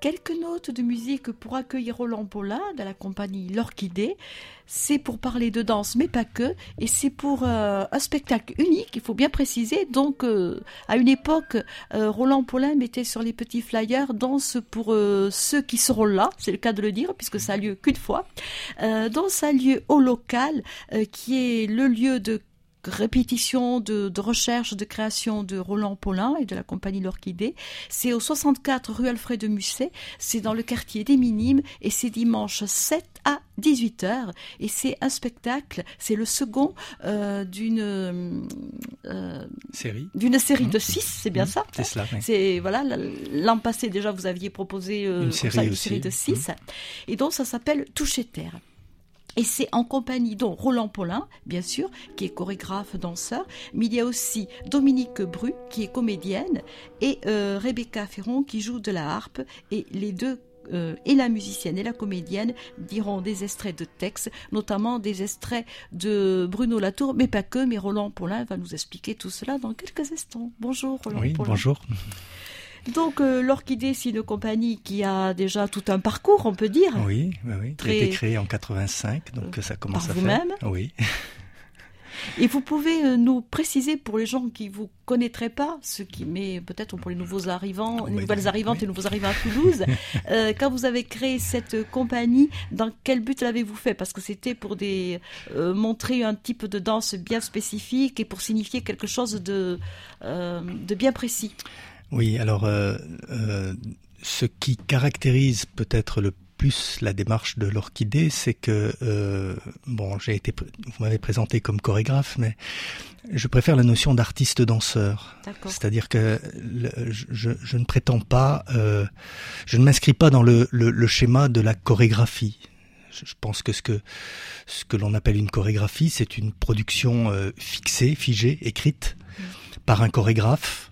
quelques notes de musique pour accueillir Roland Paulin de la compagnie L'Orchidée. C'est pour parler de danse, mais pas que. Et c'est pour un spectacle unique, il faut bien préciser. Donc, à une époque, Roland Paulin mettait sur les petits flyers danse pour ceux qui seront là. C'est le cas de le dire, puisque ça a lieu qu'une fois. Danse a lieu au local, qui est le lieu de répétition, de recherche, de création de Roland Paulin et de la compagnie L'Orchidée. C'est au 64 rue Alfred de Musset, c'est dans le quartier des Minimes et c'est dimanche 7 à 18h et c'est un spectacle, c'est le second d'une série de 6, c'est bien ça. C'est cela. Oui. C'est voilà, l'an passé déjà vous aviez proposé une série de 6 et donc ça s'appelle Toucher terre. Et c'est en compagnie dont Roland Paulin, bien sûr, qui est chorégraphe, danseur, mais il y a aussi Dominique Bru, qui est comédienne, et Rebecca Ferron, qui joue de la harpe, et les deux, et la musicienne et la comédienne, diront des extraits de textes, notamment des extraits de Bruno Latour, mais pas que, mais Roland Paulin va nous expliquer tout cela dans quelques instants. Bonjour Roland Paulin. Oui, bonjour. Donc l'Orchidée, c'est une compagnie qui a déjà tout un parcours, on peut dire. Oui. Qui a été créée en 85, donc ça commence à faire. Par vous-même. Oui. Et vous pouvez nous préciser pour les gens qui vous connaîtraient pas, mais peut-être pour les nouveaux arrivants, les nouvelles arrivantes et nouveaux arrivants à Toulouse, quand vous avez créé cette compagnie, dans quel but l'avez-vous fait? Parce que c'était pour montrer un type de danse bien spécifique et pour signifier quelque chose de bien précis. Oui, alors ce qui caractérise peut-être le plus la démarche de l'Orchidée, c'est que vous m'avez présenté comme chorégraphe, mais je préfère la notion d'artiste-danseur. D'accord. C'est-à-dire que je ne prétends pas, je ne m'inscris pas dans le schéma de la chorégraphie. Je pense que ce que l'on appelle une chorégraphie, c'est une production fixée, figée, écrite par un chorégraphe.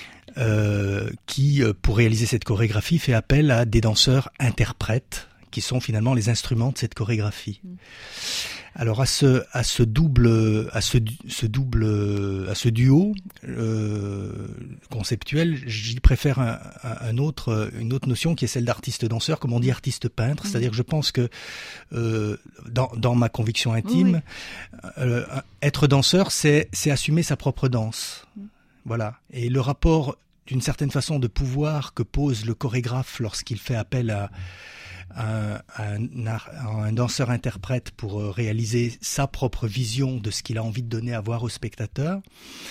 Qui, pour réaliser cette chorégraphie, fait appel à des danseurs interprètes, qui sont finalement les instruments de cette chorégraphie. Alors à ce duo conceptuel, j'y préfère une autre notion qui est celle d'artiste-danseur, comme on dit artiste-peintre. C'est-à-dire que je pense que dans ma conviction intime, être danseur, c'est assumer sa propre danse. Voilà. Et le rapport, d'une certaine façon, de pouvoir que pose le chorégraphe lorsqu'il fait appel à un danseur-interprète pour réaliser sa propre vision de ce qu'il a envie de donner à voir au spectateur,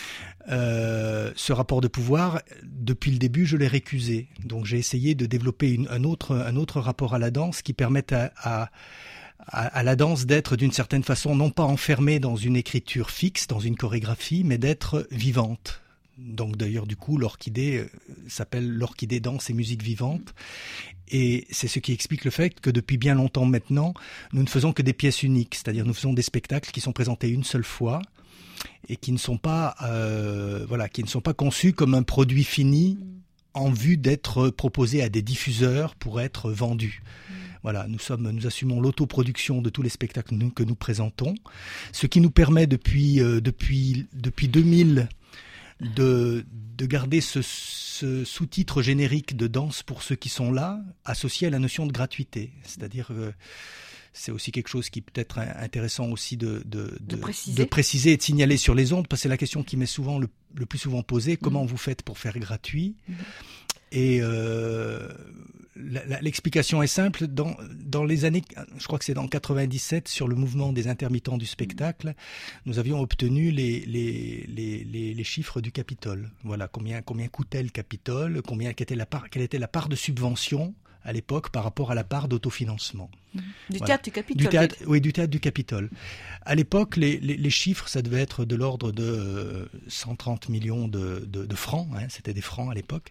ce rapport de pouvoir, depuis le début, je l'ai récusé. Donc j'ai essayé de développer un autre rapport à la danse qui permette à la danse d'être d'une certaine façon non pas enfermée dans une écriture fixe, dans une chorégraphie, mais d'être vivante. Donc d'ailleurs du coup l'Orchidée s'appelle l'Orchidée danse et musique vivante et c'est ce qui explique le fait que depuis bien longtemps maintenant nous ne faisons que des pièces uniques, c'est-à-dire nous faisons des spectacles qui sont présentés une seule fois et qui ne sont pas conçus comme un produit fini en vue d'être proposés à des diffuseurs pour être vendus. Voilà, nous assumons l'autoproduction de tous les spectacles que nous présentons, ce qui nous permet depuis 2000 de garder ce sous-titre générique de danse pour ceux qui sont là, associé à la notion de gratuité. C'est-à-dire c'est aussi quelque chose qui peut être intéressant aussi de préciser et de signaler sur les ondes, parce que c'est la question qui m'est souvent le plus souvent posée, comment vous faites pour faire gratuit ? Et l'explication est simple. Dans les années, je crois que c'est dans 97, sur le mouvement des intermittents du spectacle, nous avions obtenu les chiffres du Capitole. Voilà, combien coûtait le Capitole, quelle était la part de subvention à l'époque par rapport à la part d'autofinancement. Du théâtre du Capitole. Oui, du théâtre du Capitole. À l'époque, les chiffres, ça devait être de l'ordre de 130 millions de francs. C'était des francs à l'époque.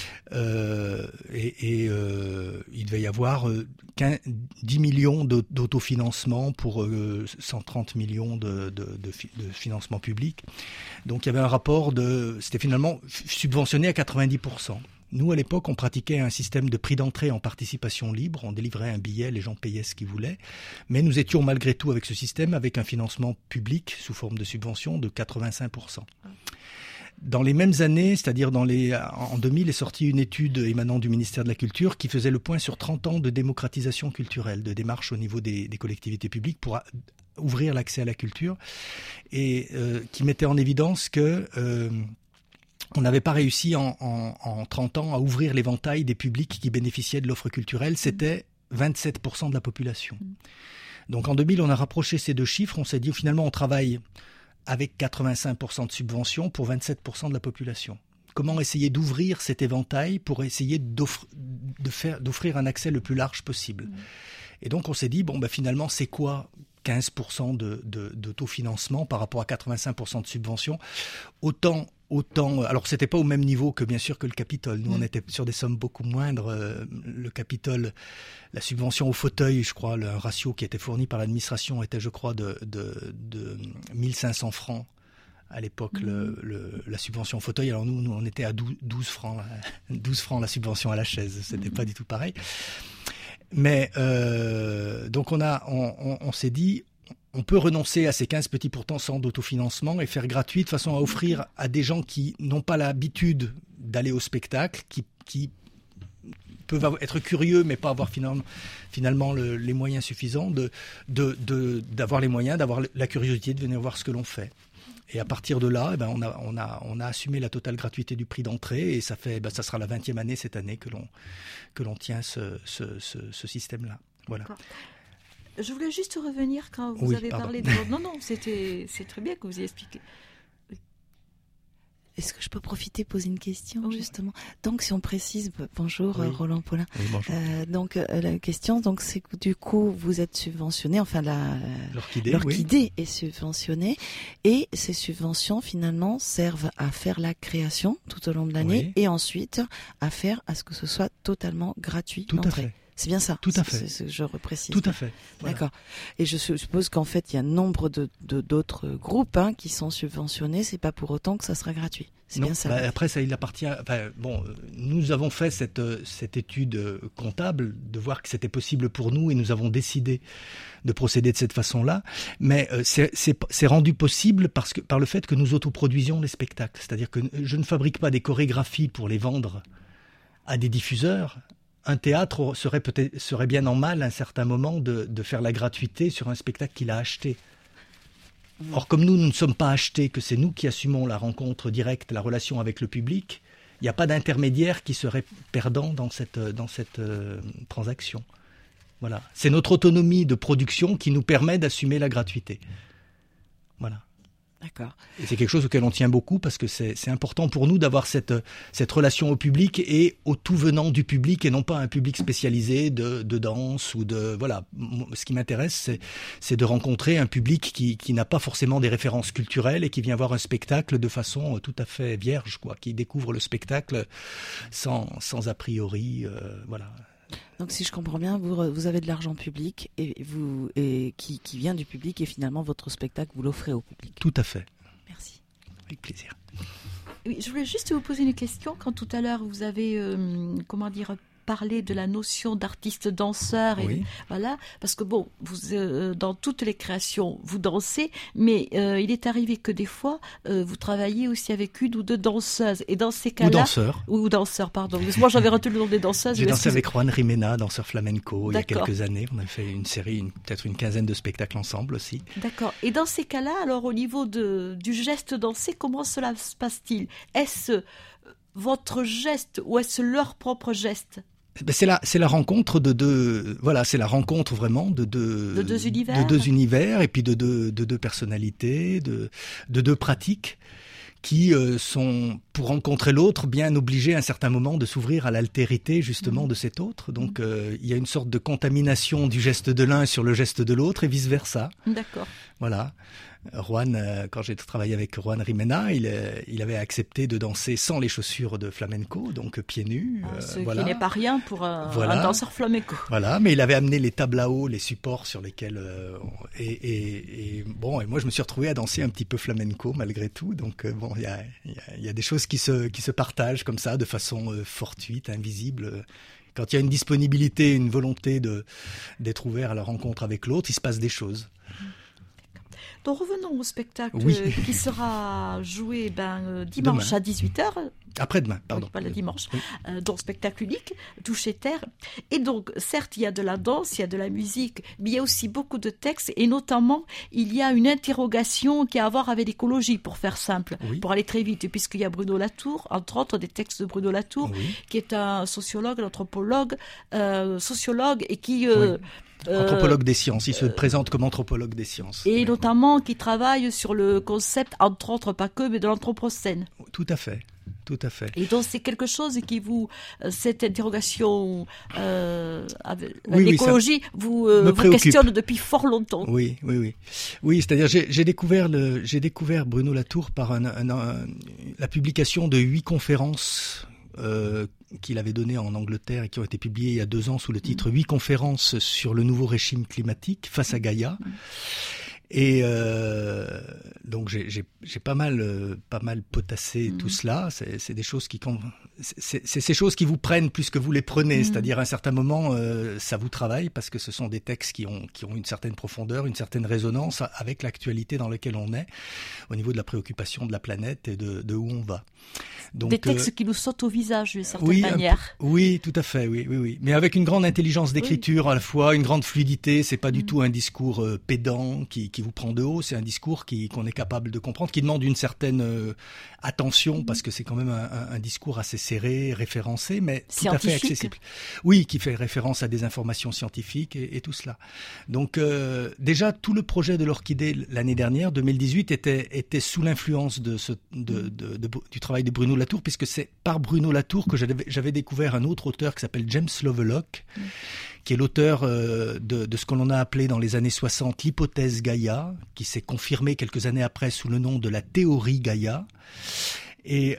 Il devait y avoir 10 millions d'autofinancement pour 130 millions de financement public. Donc il y avait un rapport c'était finalement subventionné à 90%. Nous, à l'époque, on pratiquait un système de prix d'entrée en participation libre. On délivrait un billet, les gens payaient ce qu'ils voulaient. Mais nous étions malgré tout avec ce système, avec un financement public sous forme de subvention de 85%. Dans les mêmes années, c'est-à-dire en 2000, est sortie une étude émanant du ministère de la Culture qui faisait le point sur 30 ans de démocratisation culturelle, de démarche au niveau des collectivités publiques pour ouvrir l'accès à la culture, et qui mettait en évidence que on n'avait pas réussi en 30 ans à ouvrir l'éventail des publics qui bénéficiaient de l'offre culturelle. C'était 27% de la population. Donc en 2000, on a rapproché ces deux chiffres. On s'est dit finalement on travaille avec 85% de subventions pour 27% de la population. Comment essayer d'ouvrir cet éventail pour essayer d'offrir un accès le plus large possible. Et donc on s'est dit, finalement c'est quoi 15% d'autofinancement par rapport à 85% de subventions, autant, alors c'était pas au même niveau que bien sûr que le Capitole. Nous on était sur des sommes beaucoup moindres. Le Capitole, la subvention au fauteuil, je crois, le ratio qui était fourni par l'administration était, je crois, de 1500 francs à l'époque, la subvention au fauteuil. Alors nous on était à 12 francs, 12 francs la subvention à la chaise. C'était pas du tout pareil. Mais donc on s'est dit, on peut renoncer à ces 15 petits pourcents d'autofinancement et faire gratuit de façon à offrir à des gens qui n'ont pas l'habitude d'aller au spectacle, qui peuvent être curieux mais pas avoir finalement les moyens suffisants, d'avoir les moyens, d'avoir la curiosité de venir voir ce que l'on fait. Et à partir de là, on a assumé la totale gratuité du prix d'entrée, et ça sera la 20e année cette année que l'on tient ce système-là. Voilà. Je voulais juste revenir quand vous avez parlé de... Non, c'est très bien que vous ayez expliqué. Est-ce que je peux profiter de poser une question, justement? Donc, si on précise, bonjour Roland Paulin. Oui, bonjour. Donc, la question, c'est que du coup, vous êtes subventionné, enfin l'Orchidée est subventionnée, et ces subventions, finalement, servent à faire la création tout au long de l'année, et ensuite à faire à ce que ce soit totalement gratuit. Tout à fait. C'est bien ça. Tout à fait. Je reprécise. Tout à fait. Voilà. D'accord. Et je suppose qu'en fait, il y a nombre d'autres groupes qui sont subventionnés. C'est pas pour autant que ça sera gratuit. C'est bien ça. Après, ça, il appartient. Nous avons fait cette étude comptable de voir que c'était possible pour nous, et nous avons décidé de procéder de cette façon-là. Mais c'est rendu possible par le fait que nous autoproduisions les spectacles. C'est-à-dire que je ne fabrique pas des chorégraphies pour les vendre à des diffuseurs. Un théâtre serait bien en mal à un certain moment de faire la gratuité sur un spectacle qu'il a acheté. Or, comme nous ne sommes pas achetés, que c'est nous qui assumons la rencontre directe, la relation avec le public, il n'y a pas d'intermédiaire qui serait perdant dans cette transaction. Voilà. C'est notre autonomie de production qui nous permet d'assumer la gratuité. Voilà. D'accord. Et c'est quelque chose auquel on tient beaucoup, parce que c'est important pour nous d'avoir cette relation au public et au tout venant du public, et non pas un public spécialisé de danse ou de... Voilà. Ce qui m'intéresse, c'est de rencontrer un public qui n'a pas forcément des références culturelles et qui vient voir un spectacle de façon tout à fait vierge, qui découvre le spectacle sans a priori. Voilà. Donc, si je comprends bien, vous avez de l'argent public et qui vient du public, et finalement votre spectacle vous l'offrez au public. Tout à fait. Merci. Avec plaisir. Oui, je voulais juste vous poser une question. Quand tout à l'heure vous avez parler de la notion d'artiste danseur, et voilà, parce que vous dans toutes les créations vous dansez, mais il est arrivé que des fois vous travaillez aussi avec une ou deux danseuses, et dans ces cas-là ou danseurs, pardon, moi j'avais retenu le nom des danseuses. J'ai dansé avec Juan Rimena, danseur flamenco. Il y a quelques années, on a fait une série, peut-être une quinzaine de spectacles ensemble aussi. D'accord. Et dans ces cas-là, alors au niveau du geste dansé, comment cela se passe-t-il? Est-ce votre geste ou est-ce leur propre geste? C'est la rencontre c'est la rencontre vraiment de deux univers, et puis de deux personnalités, de deux pratiques qui sont, pour rencontrer l'autre, bien obligés à un certain moment de s'ouvrir à l'altérité justement de cet autre. Donc il y a une sorte de contamination du geste de l'un sur le geste de l'autre, et vice versa. D'accord. Voilà. Juan, quand j'ai travaillé avec Juan Rimena, il avait accepté de danser sans les chaussures de flamenco, donc pieds nus. Ce qui n'est pas rien pour un danseur flamenco. Voilà, mais il avait amené les tables à eau, les supports sur lesquels... et moi je me suis retrouvé à danser un petit peu flamenco malgré tout. Donc il y a des choses qui se partagent comme ça, de façon fortuite, invisible. Quand il y a une disponibilité, une volonté d'être ouvert à la rencontre avec l'autre, il se passe des choses. Donc revenons au spectacle qui sera joué dimanche à 18h. Après-demain, pardon. Pas le dimanche. Donc spectacle unique, Toucher Terre. Et donc, certes, il y a de la danse, il y a de la musique, mais il y a aussi beaucoup de textes, et notamment, il y a une interrogation qui a à voir avec l'écologie, pour faire simple, pour aller très vite, puisqu'il y a Bruno Latour, entre autres, des textes de Bruno Latour, qui est un sociologue, un anthropologue, sociologue, et qui... anthropologue des sciences, il se présente comme anthropologue des sciences. Et notamment qui travaille sur le concept, entre autres, pas que, mais de l'anthropocène. Tout à fait. Tout à fait. Et donc c'est quelque chose qui vous, cette interrogation l'écologie vous questionne depuis fort longtemps. Oui, c'est-à-dire j'ai découvert Bruno Latour par la publication de 8 conférences qu'il avait données en Angleterre et qui ont été publiées il y a 2 ans sous le titre 8 conférences sur le nouveau régime climatique face à Gaïa. Et donc j'ai pas mal potassé tout cela. C'est des choses c'est ces choses qui vous prennent plus que vous les prenez. C'est-à-dire à un certain moment, ça vous travaille parce que ce sont des textes qui ont une certaine profondeur, une certaine résonance avec l'actualité dans laquelle on est, au niveau de la préoccupation de la planète et de où on va. Donc, des textes qui nous sautent au visage d'une certaine manière. Oui, tout à fait, oui. Mais avec une grande intelligence d'écriture à la fois, une grande fluidité. C'est pas du tout un discours pédant qui vous prend de haut. C'est un discours qu'on est capable de comprendre, qui demande une certaine attention parce que c'est quand même un discours assez serré, référencé, mais tout à fait accessible. Oui, qui fait référence à des informations scientifiques et tout cela. Donc déjà, tout le projet de l'Orchidée l'année dernière, 2018, était sous l'influence du travail de Bruno Latour, puisque c'est par Bruno Latour que j'avais découvert un autre auteur qui s'appelle James Lovelock, qui est l'auteur de ce que l'on a appelé dans les années 60 l'hypothèse Gaïa, qui s'est confirmée quelques années après sous le nom de la théorie Gaïa, et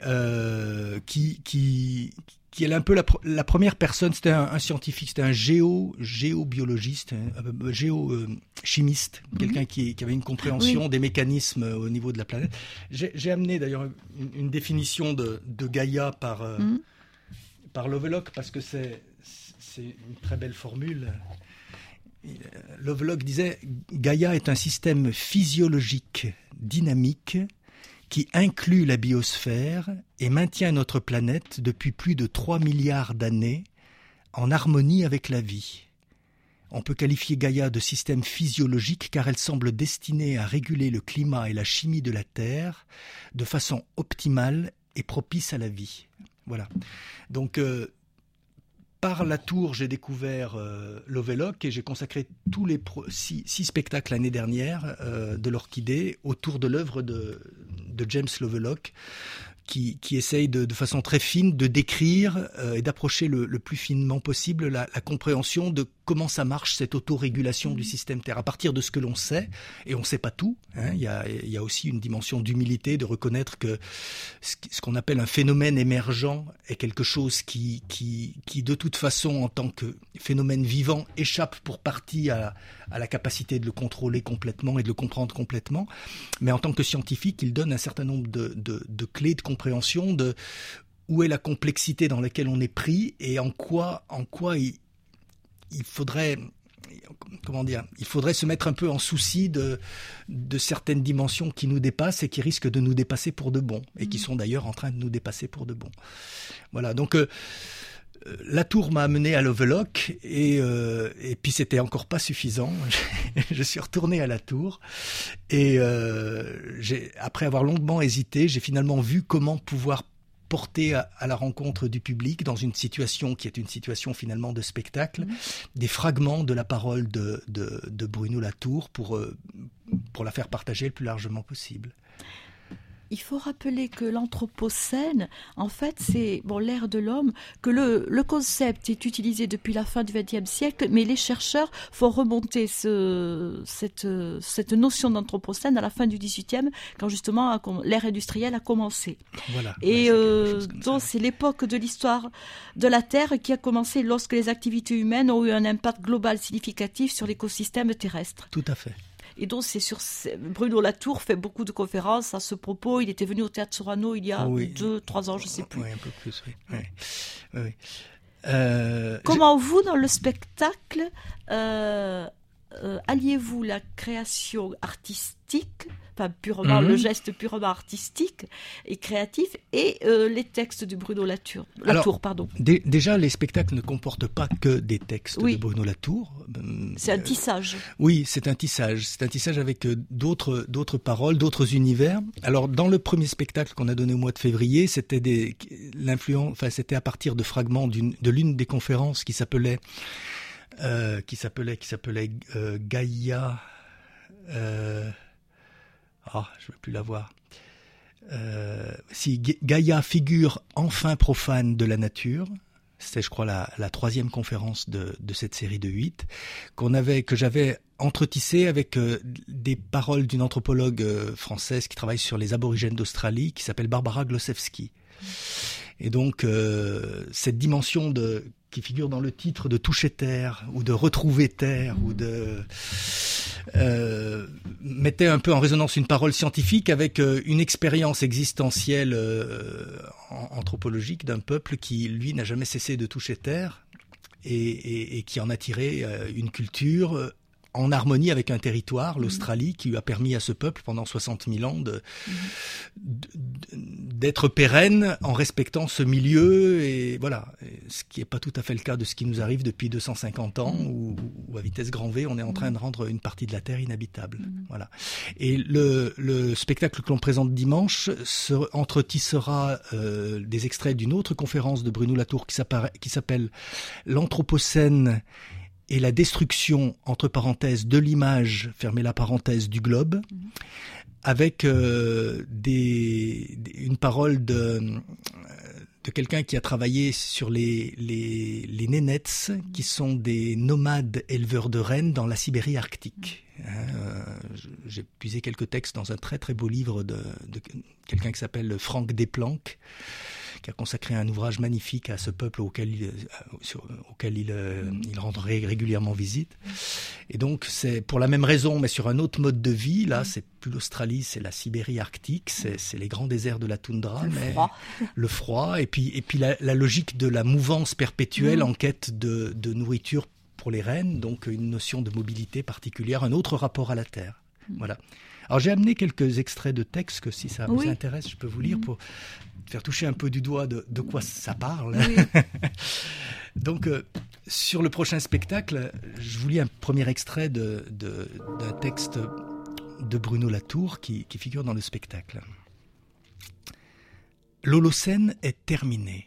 qui est un peu la première personne. C'était un scientifique, c'était un géobiologiste, géochimiste, quelqu'un qui avait une compréhension des mécanismes au niveau de la planète. J'ai amené d'ailleurs une définition de Gaïa par Lovelock, parce que c'est une très belle formule. Lovelock disait « Gaïa est un système physiologique dynamique qui inclut la biosphère et maintient notre planète depuis plus de 3 milliards d'années en harmonie avec la vie. On peut qualifier Gaïa de système physiologique car elle semble destinée à réguler le climat et la chimie de la Terre de façon optimale et propice à la vie. » Voilà. Donc, par Latour, j'ai découvert Lovelock et j'ai consacré tous les 6 spectacles l'année dernière de l'Orchidée autour de l'œuvre de James Lovelock, qui essaye de façon très fine de décrire et d'approcher le plus finement possible la compréhension de comment ça marche, cette autorégulation du système Terre. À partir de ce que l'on sait, et on ne sait pas tout, hein, il y a aussi une dimension d'humilité, de reconnaître que ce qu'on appelle un phénomène émergent est quelque chose qui de toute façon, en tant que phénomène vivant, échappe pour partie à la capacité de le contrôler complètement et de le comprendre complètement. Mais en tant que scientifique, il donne un certain nombre de clés de compréhension de où est la complexité dans laquelle on est pris et en quoi il faudrait se mettre un peu en souci de certaines dimensions qui nous dépassent et qui risquent de nous dépasser pour de bon, et qui sont d'ailleurs en train de nous dépasser pour de bon. Voilà, donc Latour m'a amené à Lovelock et puis c'était encore pas suffisant. Je suis retourné à Latour et après avoir longuement hésité, j'ai finalement vu comment pouvoir porter à la rencontre du public dans une situation qui est une situation finalement de spectacle, des fragments de la parole de Bruno Latour pour la faire partager le plus largement possible. Il faut rappeler que l'Anthropocène, en fait, c'est l'ère de l'homme, que le concept est utilisé depuis la fin du XXe siècle, mais les chercheurs font remonter cette notion d'Anthropocène à la fin du XVIIIe, quand justement l'ère industrielle a commencé. Voilà. Et donc c'est l'époque de l'histoire de la Terre qui a commencé lorsque les activités humaines ont eu un impact global significatif sur l'écosystème terrestre. Tout à fait. Et donc, Bruno Latour fait beaucoup de conférences à ce propos. Il était venu au Théâtre Sorano il y a 2-3 ans, je ne sais plus. Oui, un peu plus, oui. Comment vous, dans le spectacle, alliez-vous la création artistique, enfin purement le geste purement artistique et créatif, et les textes de Bruno Latour, pardon. Déjà, les spectacles ne comportent pas que des textes de Bruno Latour. C'est un tissage. Oui, c'est un tissage. C'est un tissage avec d'autres paroles, d'autres univers. Alors, dans le premier spectacle qu'on a donné au mois de février, c'était c'était à partir de fragments de l'une des conférences qui s'appelait Gaïa. Je ne veux plus la voir. Gaïa, figure enfin profane de la nature. C'était, je crois, la troisième conférence de cette série de 8 que j'avais entretissée avec des paroles d'une anthropologue française qui travaille sur les aborigènes d'Australie, qui s'appelle Barbara Glosewski. Et donc, cette dimension qui figure dans le titre de toucher terre ou de retrouver terre ou de mettait un peu en résonance une parole scientifique avec une expérience existentielle anthropologique d'un peuple qui, lui, n'a jamais cessé de toucher terre et qui en a tiré une culture en harmonie avec un territoire, l'Australie, qui lui a permis à ce peuple pendant 60 000 ans d'être pérenne en respectant ce milieu, et voilà, ce qui n'est pas tout à fait le cas de ce qui nous arrive depuis 250 ans, où à vitesse grand V, on est en train de rendre une partie de la Terre inhabitable. Voilà. Et le spectacle que l'on présente dimanche entretissera des extraits d'une autre conférence de Bruno Latour qui s'appelle « L'Anthropocène et la destruction, entre parenthèses, de l'image, fermez la parenthèse, du globe », avec une parole de quelqu'un qui a travaillé sur les nénets, qui sont des nomades éleveurs de rennes dans la Sibérie arctique. J'ai puisé quelques textes dans un très très beau livre de quelqu'un qui s'appelle Franck Desplanques, qui a consacré un ouvrage magnifique à ce peuple auquel il rend régulièrement visite. Et donc, c'est pour la même raison, mais sur un autre mode de vie. Là, c'est plus l'Australie, c'est la Sibérie arctique, c'est les grands déserts de la toundra, le froid, et puis la logique de la mouvance perpétuelle en quête de nourriture pour les rennes, donc une notion de mobilité particulière, un autre rapport à la terre. Voilà. Alors j'ai amené quelques extraits de textes que si ça vous intéresse, je peux vous lire pour faire toucher un peu du doigt de quoi ça parle. Oui. Donc sur le prochain spectacle, je vous lis un premier extrait d'un texte de Bruno Latour qui figure dans le spectacle. L'Holocène est terminé.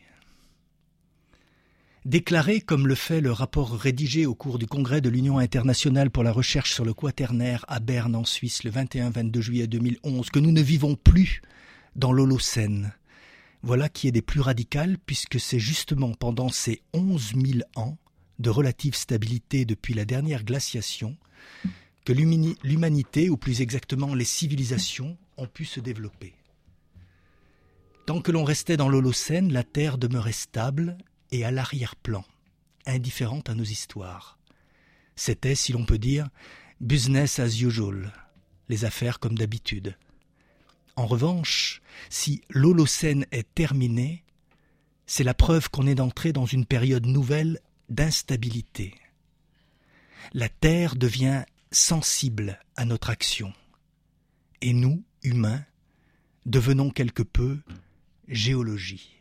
Déclaré comme le fait le rapport rédigé au cours du congrès de l'Union internationale pour la recherche sur le Quaternaire à Berne en Suisse le 21-22 juillet 2011 que nous ne vivons plus dans l'Holocène. Voilà qui est des plus radicales, puisque c'est justement pendant ces 11 000 ans de relative stabilité depuis la dernière glaciation que l'humanité, ou plus exactement les civilisations, ont pu se développer. Tant que l'on restait dans l'Holocène, la Terre demeurait stable et à l'arrière-plan, indifférente à nos histoires. C'était, si l'on peut dire, business as usual, les affaires comme d'habitude. En revanche, si l'Holocène est terminé, c'est la preuve qu'on est entré dans une période nouvelle d'instabilité. La Terre devient sensible à notre action, et nous, humains, devenons quelque peu géologie.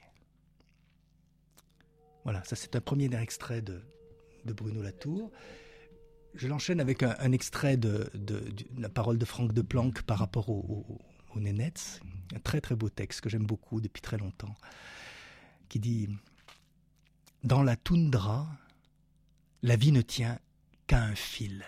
Voilà, ça c'est un premier extrait de Bruno Latour. Je l'enchaîne avec un extrait de la parole de Franck Desplanques par rapport aux nénets. Un très très beau texte que j'aime beaucoup depuis très longtemps, qui dit « Dans la toundra, la vie ne tient qu'à un fil,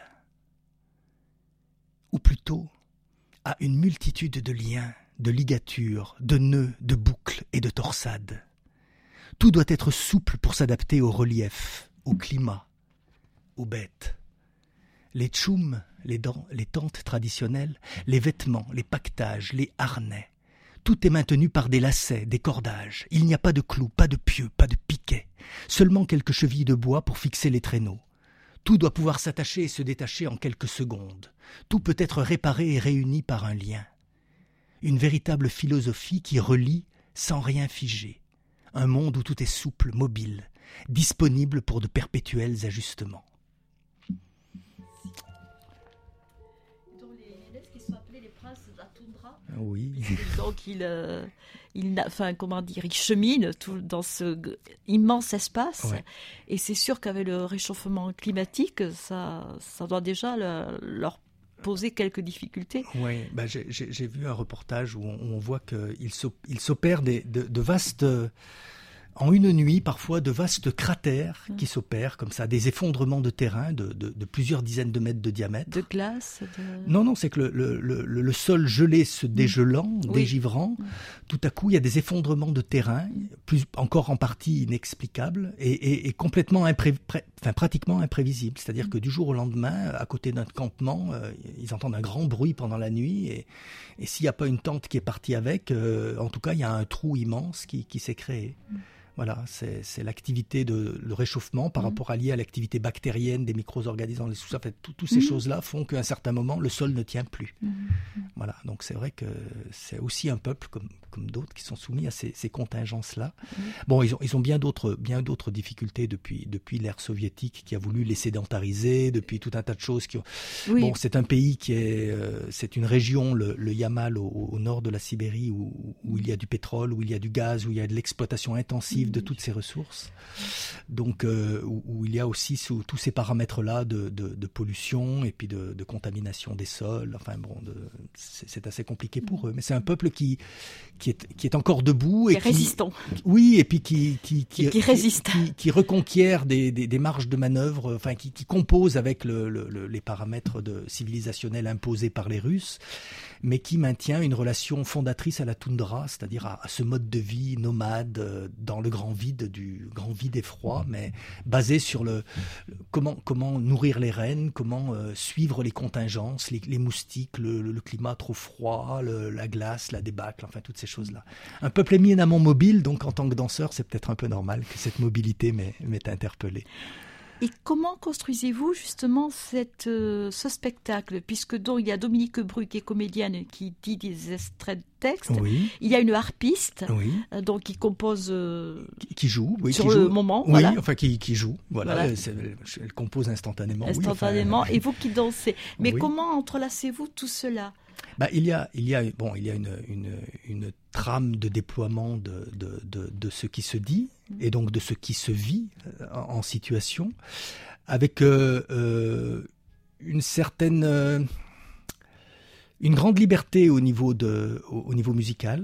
ou plutôt à une multitude de liens, de ligatures, de nœuds, de boucles et de torsades. Tout doit être souple pour s'adapter au relief, au climat, aux bêtes. Les tchoums, les tentes traditionnelles, les vêtements, les paquetages, les harnais, tout est maintenu par des lacets, des cordages. Il n'y a pas de clous, pas de pieux, pas de piquets, seulement quelques chevilles de bois pour fixer les traîneaux. Tout doit pouvoir s'attacher et se détacher en quelques secondes. Tout peut être réparé et réuni par un lien. Une véritable philosophie qui relie sans rien figer. Un monde où tout est souple, mobile, disponible pour de perpétuels ajustements. Oui. Donc il chemine dans ce immense espace. Ouais. Et c'est sûr qu'avec le réchauffement climatique, ça doit déjà leur poser quelques difficultés. Oui, j'ai vu un reportage où on voit qu'il s'opère de vastes... En une nuit, parfois, de vastes cratères qui s'opèrent, comme ça, des effondrements de terrain de plusieurs dizaines de mètres de diamètre. De glace Non, c'est que le sol gelé se dégelant, dégivrant, tout à coup, il y a des effondrements de terrain, encore en partie inexplicables, et complètement pratiquement imprévisibles. C'est-à-dire que du jour au lendemain, à côté d'un campement, ils entendent un grand bruit pendant la nuit, et s'il n'y a pas une tente qui est partie avec, en tout cas, il y a un trou immense qui s'est créé. Voilà, c'est l'activité le réchauffement par rapport à l'activité bactérienne des micro-organismes dans les sous-sols. En fait, toutes ces choses-là font qu'à un certain moment, le sol ne tient plus. Voilà, donc c'est vrai que c'est aussi un peuple comme d'autres qui sont soumis à ces contingences-là. Bon, ils ont bien d'autres difficultés depuis l'ère soviétique qui a voulu les sédentariser, depuis tout un tas de choses qui ont... Bon, c'est un pays c'est une région, le Yamal au nord de la Sibérie où il y a du pétrole, où il y a du gaz, où il y a de l'exploitation intensive de toutes ces ressources, donc où il y a aussi tous ces paramètres-là de pollution et puis de contamination des sols. Enfin bon, c'est assez compliqué pour eux, mais c'est un peuple qui est encore debout et qui est résistant. Oui, et puis qui résiste, qui reconquiert des marges de manœuvre, enfin qui compose avec les paramètres civilisationnels imposés par les Russes, mais qui maintient une relation fondatrice à la toundra, c'est-à-dire à ce mode de vie nomade dans le grand vide et froid, mais basé sur comment nourrir les rennes, comment suivre les contingences, les moustiques, le climat trop froid, la glace, la débâcle, enfin toutes ces choses-là. Un peuple éminemment mobile, donc en tant que danseur, c'est peut-être un peu normal que cette mobilité m'ait interpellé. Et comment construisez-vous justement ce spectacle, puisque donc il y a Dominique Bru qui est comédienne qui dit des extraits de texte, il y a une harpiste donc qui compose qui joue sur le moment, enfin qui joue, elle compose instantanément, et vous qui dansez. Mais comment entrelacez-vous tout cela? Il y a une trame de déploiement de ce qui se dit et donc de ce qui se vit en situation, avec une grande liberté au niveau musical,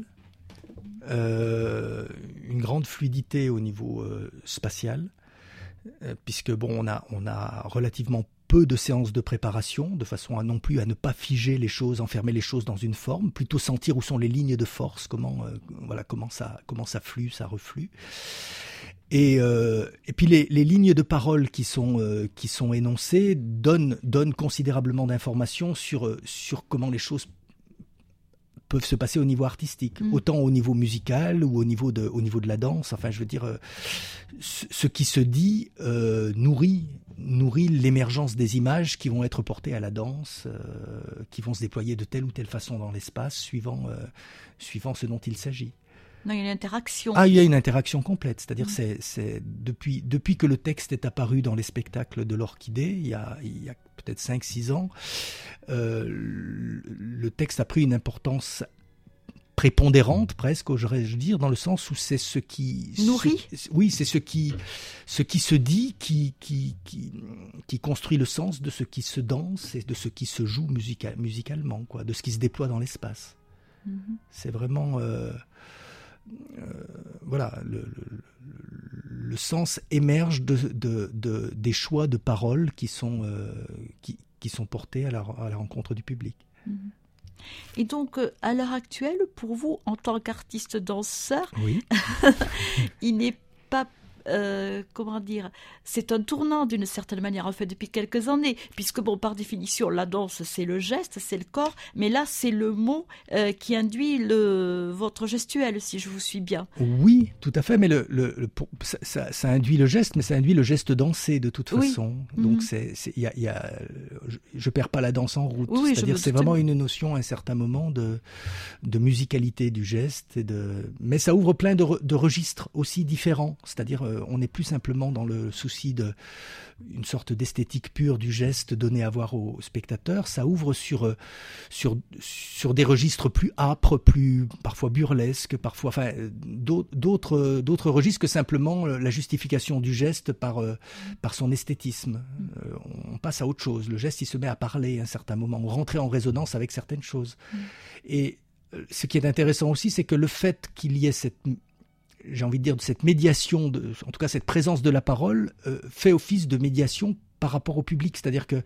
une grande fluidité au niveau spatial, puisque on a relativement peu de séances de préparation, de façon à non plus à ne pas figer les choses, enfermer les choses dans une forme, plutôt sentir où sont les lignes de force, comment ça flue, ça reflue. Et puis les lignes de parole qui sont énoncées donnent considérablement d'informations sur comment les choses peuvent se passer au niveau artistique, autant au niveau musical ou au niveau de la danse. Enfin, je veux dire, ce qui se dit nourrit l'émergence des images qui vont être portées à la danse, qui vont se déployer de telle ou telle façon dans l'espace, suivant ce dont il s'agit. Non, il y a une interaction. Il y a une interaction complète. C'est-à-dire, c'est depuis que le texte est apparu dans les spectacles de l'Orchidée, il y a peut-être 5-6 ans, le texte a pris une importance prépondérante presque, oserais-je dire, dans le sens où c'est ce qui nourrit. C'est ce qui se dit qui construit le sens de ce qui se danse et de ce qui se joue musicalement, quoi, de ce qui se déploie dans l'espace. C'est vraiment le sens émerge des choix de paroles qui sont portés à la rencontre du public. Et donc, à l'heure actuelle, pour vous, en tant qu'artiste danseur, il n'est pas... c'est un tournant d'une certaine manière, en fait, depuis quelques années, puisque, par définition, la danse, c'est le geste, c'est le corps, mais là, c'est le mot qui induit votre gestuelle, si je vous suis bien. Oui, tout à fait, mais ça induit le geste, mais ça induit le geste dansé, de toute façon. Donc, je perds pas la danse en route, c'est-à-dire c'est vraiment une notion, à un certain moment, de musicalité du geste, mais ça ouvre plein de registres aussi différents, c'est-à-dire... on n'est plus simplement dans le souci une sorte d'esthétique pure du geste donné à voir au spectateur. Ça ouvre sur des registres plus âpres, plus parfois burlesques, parfois, enfin, d'autres registres que simplement la justification du geste par son esthétisme. On passe à autre chose. Le geste, il se met à parler à un certain moment, ou rentrer en résonance avec certaines choses. Et ce qui est intéressant aussi, c'est que le fait qu'il y ait cette médiation, en tout cas cette présence de la parole, fait office de médiation par rapport au public. C'est-à-dire que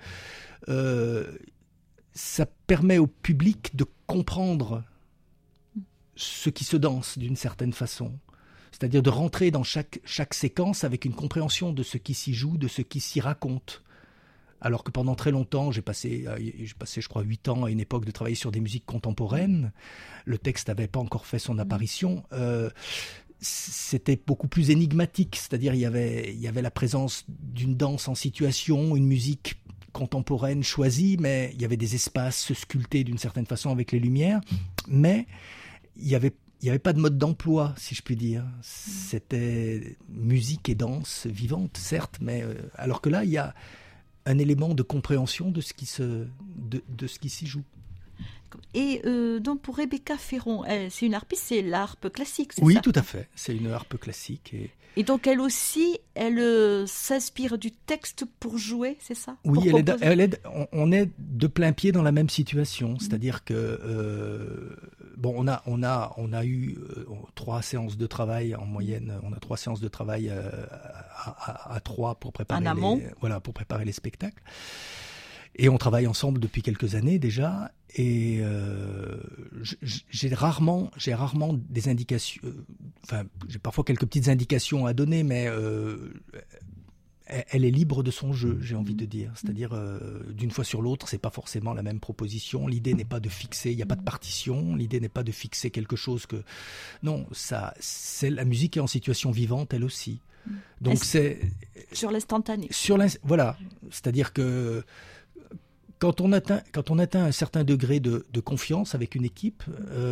ça permet au public de comprendre ce qui se danse d'une certaine façon. C'est-à-dire de rentrer dans chaque séquence avec une compréhension de ce qui s'y joue, de ce qui s'y raconte. Alors que pendant très longtemps, j'ai passé, je crois, 8 ans à une époque de travailler sur des musiques contemporaines. Le texte n'avait pas encore fait son apparition. C'était beaucoup plus énigmatique, c'est-à-dire il y avait la présence d'une danse en situation, une musique contemporaine choisie, mais il y avait des espaces sculptés d'une certaine façon avec les lumières, mais il y avait pas de mode d'emploi, si je puis dire. C'était musique et danse vivante, certes, mais alors que là, il y a un élément de compréhension de ce qui s'y joue. Et donc pour Rebecca Ferron, c'est une harpiste, c'est l'harpe classique, c'est ça ? Oui, tout à fait. C'est une harpe classique. Et donc elle aussi, elle s'inspire du texte pour jouer, c'est ça ? Oui, on est de plein pied dans la même situation. C'est-à-dire que on a eu 3 séances de travail en moyenne. On a 3 séances de travail à 3 pour préparer pour préparer les spectacles. Et on travaille ensemble depuis quelques années déjà, et j'ai rarement des indications, j'ai parfois quelques petites indications à donner, mais elle est libre de son jeu, j'ai envie de dire. C'est-à-dire, d'une fois sur l'autre, c'est pas forcément la même proposition. L'idée n'est pas de fixer, il n'y a pas de partition. L'idée n'est pas de fixer quelque chose que... Non, c'est la musique est en situation vivante, elle aussi. Donc c'est... Sur l'instantané. Voilà, c'est-à-dire que... Quand on atteint un certain degré de confiance avec une équipe,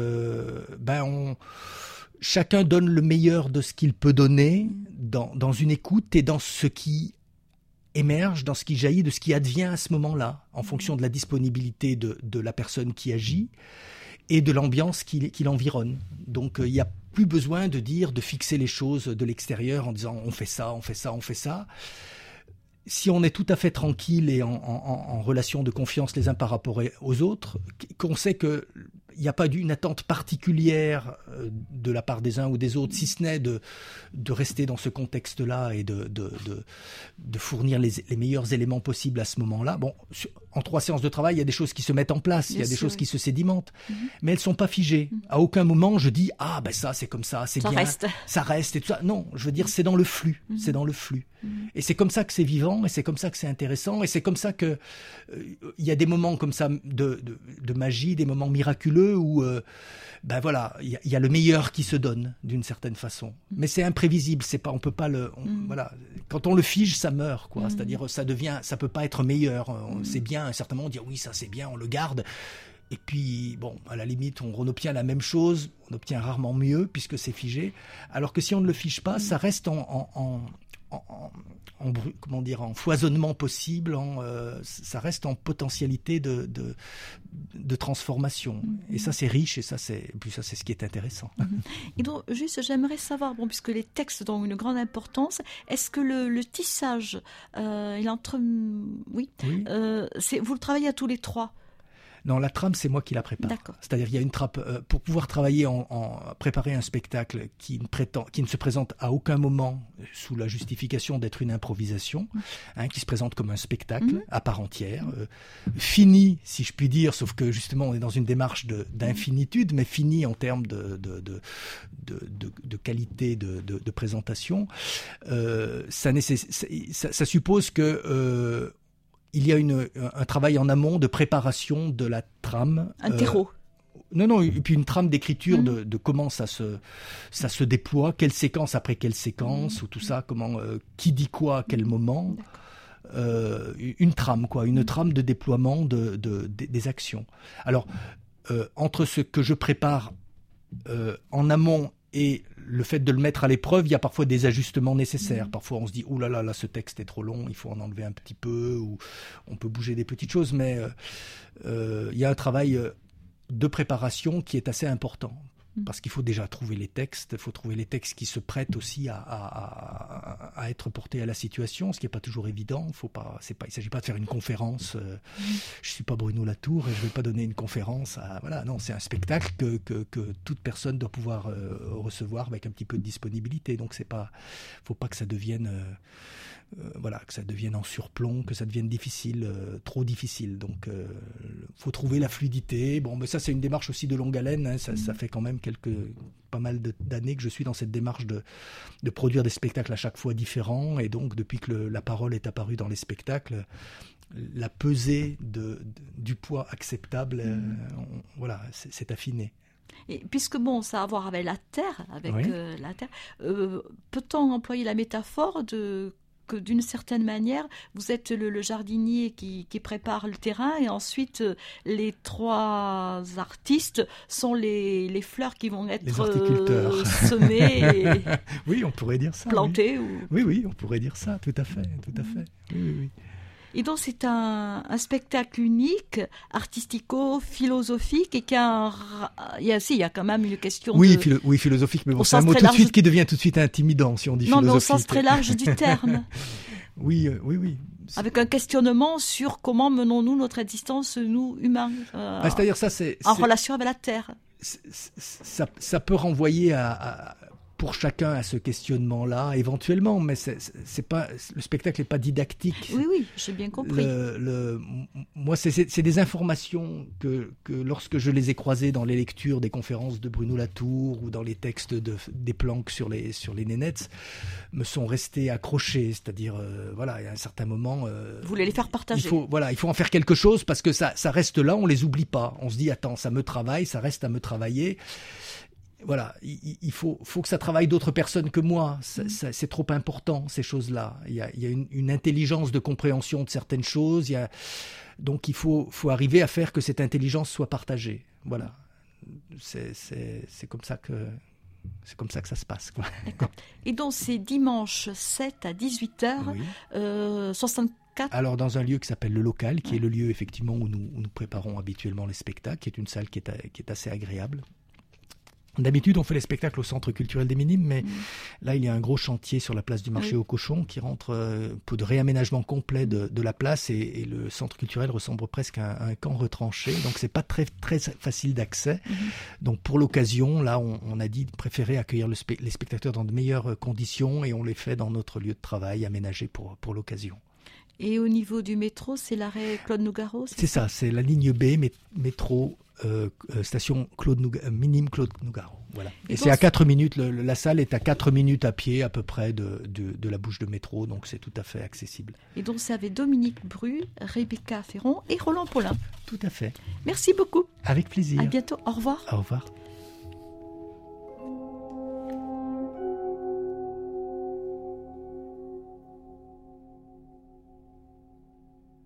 chacun donne le meilleur de ce qu'il peut donner dans une écoute et dans ce qui émerge, dans ce qui jaillit, de ce qui advient à ce moment-là, en fonction de la disponibilité de la personne qui agit et de l'ambiance qui l'environne. Donc il n'y a plus besoin de fixer les choses de l'extérieur en disant on fait ça, on fait ça, on fait ça. Si on est tout à fait tranquille et en relation de confiance les uns par rapport aux autres, qu'on sait qu'il n'y a pas une attente particulière de la part des uns ou des autres, si ce n'est de rester dans ce contexte-là et de fournir les meilleurs éléments possibles à ce moment-là. Bon, en 3 séances de travail, il y a des choses qui se mettent en place, il y a des choses qui se sédimentent, mais elles ne sont pas figées. À aucun moment, je dis « Ah, ça, c'est comme ça, c'est bien, ça reste et tout ça ». Non, je veux dire, c'est dans le flux, c'est dans le flux. Et c'est comme ça que c'est vivant, et c'est comme ça que c'est intéressant, et c'est comme ça que il y a des moments comme ça de magie, des moments miraculeux où il y a le meilleur qui se donne d'une certaine façon. Mais c'est imprévisible, on peut pas voilà. Quand on le fige, ça meurt, quoi. C'est-à-dire ça peut pas être meilleur. C'est bien, à un certain moment, on dit oui, ça c'est bien, on le garde. Et puis, à la limite, on obtient la même chose, on obtient rarement mieux puisque c'est figé. Alors que si on ne le fige pas, ça reste en foisonnement possible, ça reste en potentialité de transformation. Et ça, c'est riche, et ça, c'est ce qui est intéressant. Et donc, juste, j'aimerais savoir, puisque les textes ont une grande importance, est-ce que le tissage, oui. Vous le travaillez à tous les 3? Non, la trame, c'est moi qui la prépare. D'accord. C'est-à-dire, il y a une trappe pour pouvoir travailler, préparer un spectacle qui ne se présente à aucun moment sous la justification d'être une improvisation, qui se présente comme un spectacle à part entière, fini, si je puis dire, sauf que justement, on est dans une démarche d'infinitude, mais fini en termes de qualité de présentation. Ça suppose que il y a un travail en amont de préparation de la trame. Un terreau. Non, et puis une trame d'écriture de comment ça se déploie, quelle séquence après quelle séquence, ou tout ça, qui dit quoi à quel moment. Une trame, une trame de déploiement des actions. Alors, entre ce que je prépare en amont Et le fait de le mettre à l'épreuve, il y a parfois des ajustements nécessaires. Parfois, on se dit, ouh là là, ce texte est trop long, il faut en enlever un petit peu, ou on peut bouger des petites choses. Mais il y a un travail de préparation qui est assez important. Parce qu'il faut déjà trouver les textes, il faut trouver les textes qui se prêtent aussi à être portés à la situation, ce qui n'est pas toujours évident. Il ne s'agit pas de faire une conférence. Je ne suis pas Bruno Latour et je ne vais pas donner une conférence. Voilà, non, c'est un spectacle que toute personne doit pouvoir recevoir avec un petit peu de disponibilité. Donc, il ne faut pas que ça devienne... que ça devienne en surplomb, que ça devienne difficile, trop difficile. Donc, faut trouver la fluidité. Bon, mais ça, c'est une démarche aussi de longue haleine. Hein. Ça fait quand même pas mal d'années que je suis dans cette démarche de produire des spectacles à chaque fois différents. Et donc, depuis que la parole est apparue dans les spectacles, la pesée du poids acceptable, c'est affiné. Et puisque ça a à voir avec la terre, peut-on employer la métaphore que d'une certaine manière, vous êtes le jardinier qui prépare le terrain et ensuite les 3 artistes sont les fleurs qui vont être semées et oui, on pourrait dire ça. Plantées. Oui, on pourrait dire ça, tout à fait. Oui. Et donc c'est un spectacle unique, artistico-philosophique, et il y a quand même une question philosophique, mais c'est un mot qui devient tout de suite intimidant si on dit philosophique. Non, mais au sens très large du terme. Oui. Avec un questionnement sur comment menons-nous notre existence, nous, humains, c'est-à-dire en relation avec la Terre. Ça peut renvoyer pour chacun à ce questionnement-là, éventuellement, mais le spectacle n'est pas didactique. Oui, j'ai bien compris. Moi, c'est des informations que lorsque je les ai croisées dans les lectures des conférences de Bruno Latour ou dans les textes des Planck sur les nénettes, me sont restées accrochées. C'est-à-dire, il y a un certain moment... Vous voulez les faire partager. Il faut en faire quelque chose parce que ça reste là, on les oublie pas. On se dit, attends, ça me travaille, ça reste à me travailler. Voilà, il faut que ça travaille d'autres personnes que moi. C'est trop important, ces choses-là. Il y a une intelligence de compréhension de certaines choses. Donc il faut arriver à faire que cette intelligence soit partagée. Voilà, c'est comme ça que ça se passe, quoi. D'accord. Et donc c'est dimanche 7 à 18h, 64. Alors dans un lieu qui s'appelle le Local, qui est le lieu effectivement où nous préparons habituellement les spectacles, qui est une salle qui est assez agréable. D'habitude, on fait les spectacles au Centre culturel des Minimes, mais là, il y a un gros chantier sur la place du marché aux cochons qui rentre pour de réaménagement complet de la place et le Centre culturel ressemble presque à un camp retranché, donc c'est pas très, très facile d'accès. Donc pour l'occasion, là, on a dit de préférer accueillir les spectateurs dans de meilleures conditions et on les fait dans notre lieu de travail aménagé pour l'occasion. Et au niveau du métro, c'est l'arrêt Claude Nougaro, c'est ça, c'est la ligne B, métro, station Minime Claude Nougaro. Voilà. Et c'est à 4 minutes, la salle est à 4 minutes à pied à peu près de la bouche de métro, donc c'est tout à fait accessible. Et donc c'est avec Dominique Bru, Rebecca Ferron et Roland Paulin. Tout à fait. Merci beaucoup. Avec plaisir. À bientôt, au revoir. Au revoir.